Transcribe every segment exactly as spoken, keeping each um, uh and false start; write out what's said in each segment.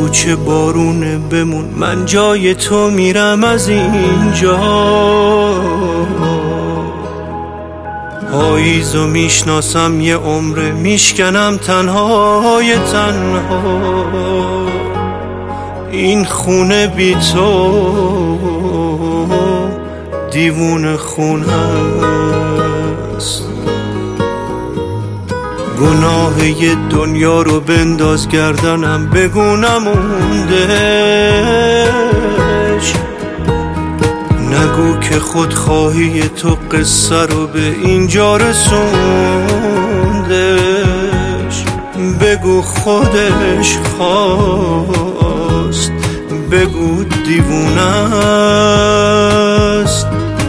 بگو چه بارونه بمون، من جای تو میرم از اینجا. پاییزو میشناسم یه عمره، میشکنم تنهای تنها. این خونه بی تو دیوونه خون هست. گناه یه دنیا رو بنداز گردنم، بگو نموندش. نگو که خودخواهی تو قصه رو به اینجا رسوندش. بگو خودش خواست، بگو دیوونه است.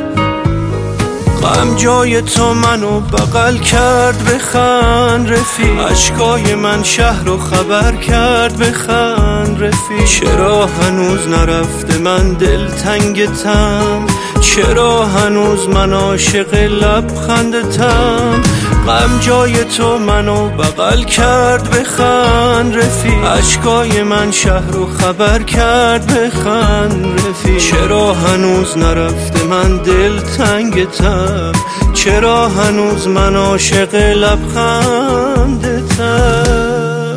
غم جای تو منو بغل کرد، بخند رفیق. اشکای من شهر رو خبر کرد، بخند رفیق. چرا هنوز نرفته من دلتنگتم، چرا هنوز من عاشق لبخندتم. غم جای تو منو بغل کرد، بخند رفیق. اشکای من شهر رو خبر کرد، بخند رفیق. چرا هنوز نرفته من دلتنگتم، چرا هنوز من عاشق لبخندتم.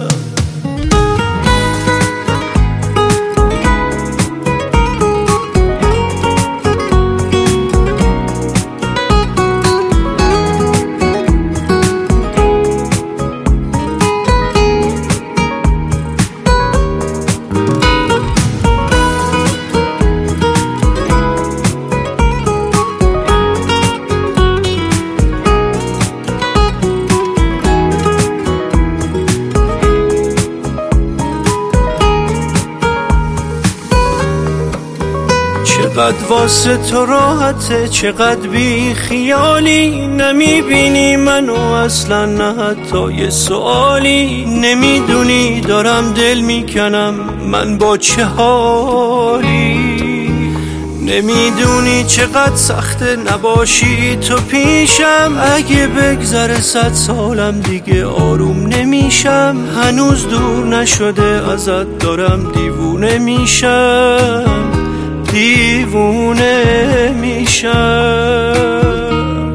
چقدر واسه تو راحته، چقدر بی خیالی. نمیبینی منو اصلا، نه حتی یه سوالی. نمیدونی دارم دل میکنم من با چه حالی. نمیدونی چقدر سخته نباشی تو پیشم. اگه بگذره صد سالم دیگه آروم نمیشم. هنوز دور نشده ازت دارم دیوونه میشم، دیوونه میشم.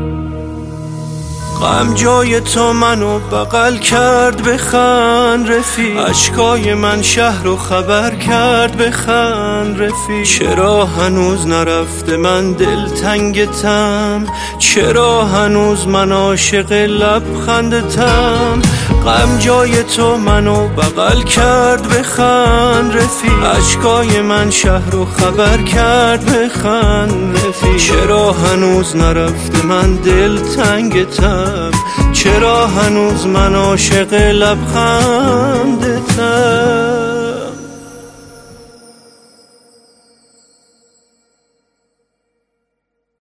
غم جای تو منو بغل کرد، بخند رفیق. اشکای من شهر رو خبر کرد، بخند رفیق. چرا هنوز نرفته من دلتنگتم، چرا هنوز من عاشق لبخندتم. غم جای تو منو بغل کرد، بخند رفیق. اشکای من شهر رو خبر کرد، بخند رفیق. چرا هنوز نرفته من دلتنگتم، چرا هنوز من عاشق لبخندتم.